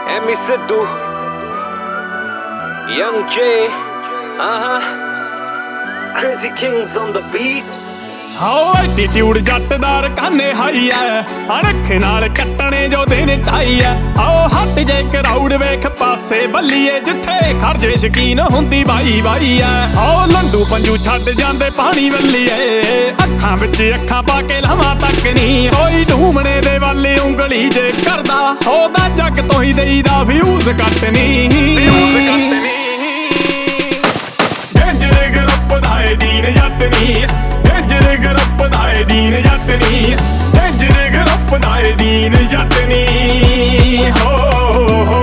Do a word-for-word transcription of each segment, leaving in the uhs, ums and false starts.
Emi Sidhu, Young J, uh-huh. Crazy Kings on the beat. ਹਾਓ attitude ਜੱਟਦਾਰ ਕਾਨੇ high ਐ, ਅਣਖ ਨਾਲ ਕੱਟਣੇ ਜੋ ਦਿਨ ਢਾਈ ਐ। ਆਓ ਹੱਟ ਜੇ ਕਰਾਊਡ ਵੇਖ ਪਾਸੇ ਬੱਲੀਏ, ਜਿੱਥੇ ਖਰਜੇ ਸ਼ਕੀਨ ਹੁੰਦੀ ਬਾਈ ਬਾਈ ਐ। ਆਓ ਲੰਡੂ ਪੰਜੂ ਛੱਡ ਜਾਂਦੇ ਪਾਣੀ ਵੱਲੀਏ, ਅੱਖਾਂ ਵਿੱਚ ਅੱਖਾਂ ਪਾ ਕੇ ਲਵਾਂ ਤੱਕ ਨੀ ਕੋਈ ਢੂਮਣੇ ਦੇ ਵਾਲੇ ਉਂਗਲੀ ਜੇ ਕਰਦਾ, ਉਹਦਾ ਜੱਗ ਤੋਂ ਹੀ ਦੇਈਦਾ ਵਿਊਜ਼ ਕੱਟ ਨੀ ਵਿਊਜ਼ ਕੱਟ ਨੀ। ਡੇਂਜਰ ਗਰੁੱਪ ਦਾ ਏ ਦੀਨ ਜੱਟ ਨੀ, ਡੇਂਜਰ ਗਰੁੱਪ ਦਾ ਏ ਦੀਨ ਜੱਟ ਨੀ, ਡੇਂਜਰ ਗਰੁੱਪ ਦਾ ਏ ਦੀਨ ਜੱਟ ਨੀ। ਹੋ ਹੋ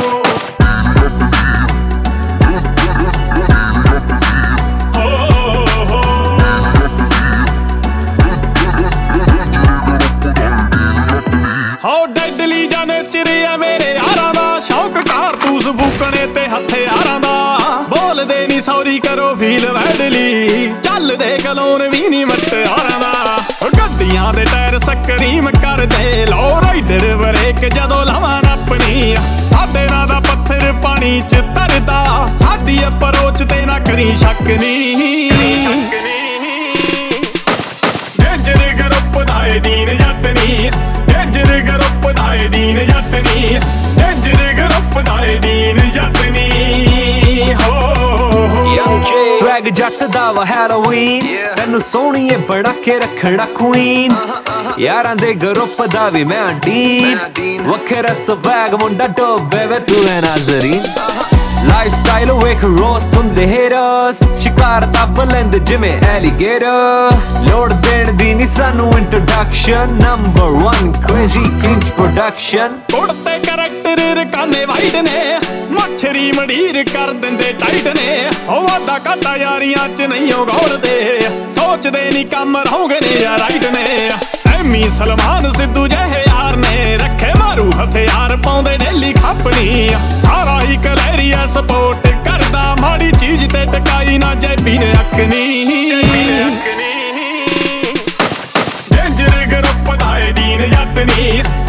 ਹੋ ਡੈਡਲੀ ਜਾਨੇ ਚਿਰਿਆ ਮੇਰੇ ਯਾਰਾਂ ਦਾ, ਸ਼ੌਕ ਕਾਰਤੂਸ ਫੂਕਣੇ ਤੇ ਹਥਿਆਰਾਂ ਦਾ। ਬੋਲਦੇ ਨੀ ਸੌਰੀ ਕਰੋ ਫੀਲ ਵੈਡਲੀ, ਚੱਲਦੇ ਕਲੋਨ ਵੀ ਨੀ ਮਟਿਆਰਾਂ ਦਾ। ਗੱਡੀਆਂ ਦੇ ਟਾਇਰ ਸਕਰੀਮ ਕਰਦੇ, ਲੋ ਰਾਈਡਰ ਬ੍ਰੇਕ ਜਦੋਂ ਲਾਵਾਂ ਆਪਣੀ। ਸਾਡੇ ਨਾਲ ਦਾ ਪੱਥਰ ਪਾਣੀ ਚ ਤਰਦਾ, ਸਾਡੀ ਅਪਰੋਚ ਤੇ ਨਾ ਕਰੀ ਸ਼ੱਕ ਨੀ। ਡੇਂਜਰ ਗਰੁੱਪ ਦਾ ਏ ਦੀਨ ਜੱਟ ਨੀ, ਡੇਂਜਰ ਗਰੁੱਪ ਦਾ ਏ ਦੀਨ ਜੱਟ ਨੀ, ਡੇਂਜਰ ਗਰੁੱਪ ਦਾ ਏ ਦੀਨ ਜੱਟ ਨੀ। ਹੋ Swag ਜੱਟ ਦਾ ਵਾ ਹੈਲੋਵੀਨ, ਤੈਨੂੰ ਸੋਹਣੀਏ ਬੜਾ ਕੇ ਰੱਖਣਾ ਕੁਈਨ। ਯਾਰਾਂ ਦੇ ਗਰੁੱਪ ਦਾ ਵੀ ਮੈਂ ਡੀਨ, ਵੱਖਰਾ ਸਵੈਗ ਮੁੰਡਾ ਡੋਬੇ ਵੇ ਤੂੰ ਹੈ ਨਾਜ਼ਰੀਨ। ਲਾਈਫ ਸਟਾਈਲ ਵੇਖ ਰੋਸਟ ਹੁੰਦੇ ਹੇਟਰਸ, ਸ਼ਿਕਾਰ ਦੱਬ ਲੈਂਦੇ ਜਿਵੇਂ ਐਲੀਗੇਟਰ। ਲੋੜ ਦੇਣ ਦੀ ਨੀ ਸਾਨੂੰ introduction, number one crazy kings production. ਕੁੜਤੇ ਕਰੈਕਟਰ ਰਕਾਨੇ ਵਾਈਡ ਨੇ, ਮੱਛਰੀ ਮੜੀਰ ਕਰ ਦਿੰਦੇ ਟਾਈਟ ਨੇ। ਉਹ ਵਾਦਾ ਘਾਟਾ ਯਾਰੀਆਂ ਚ ਨਹੀਂ ਉਹ ਗੌਲਦੇ, ਸੋਚਦੇ ਨੀ ਕੰਮ ਰਹੋਗੇ ਨੇ ਯਾਰ ਰਾਈਟ ਨੇ। ਐਮੀ ਸਲਮਾਨ ਸਿੱਧੂ ਜਿਹੇ ਯਾਰ ਨੇ, ਰੱਖੇ ਮਾਰੂ ਹਥਿਆਰ ਪਾਉਂਦੇ ਡੇਲੀ ਖੱਪਣੀ। ਸਾਰਾ ਹੀ ਕਲੈਰੀਆ ਸਪੋਰਟ ਕਰਦਾ, ਮਾੜੀ ਚੀਜ਼ ਤੇ ਟਕਾਈ ਨਾ ਜੈਬੀ ਨੇ ਅੱਖ ਨੀ। ਡੇਂਜਰ ਗਰੁੱਪ ਦਾ ਏ ਦੀਨ ਜੱਟ ਨੀ,